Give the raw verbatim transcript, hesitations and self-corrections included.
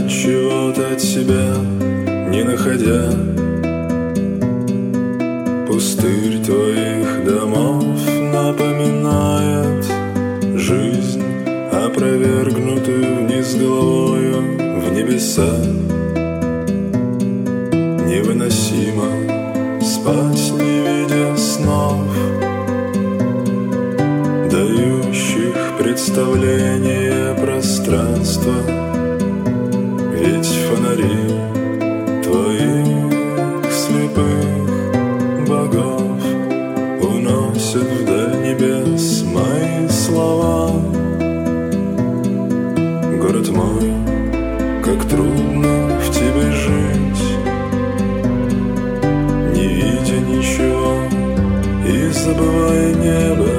чего-то от себя не находя. Пустырь твоих домов напоминает жизнь, опровергнутую вниз головою в небеса. Невыносимо спать, не видя снов, дающих представление пространства. Ведь фонари твоих слепых богов уносят вдаль небес мои слова. Город мой, как трудно в тебе жить, не видя ничего и забывая небо.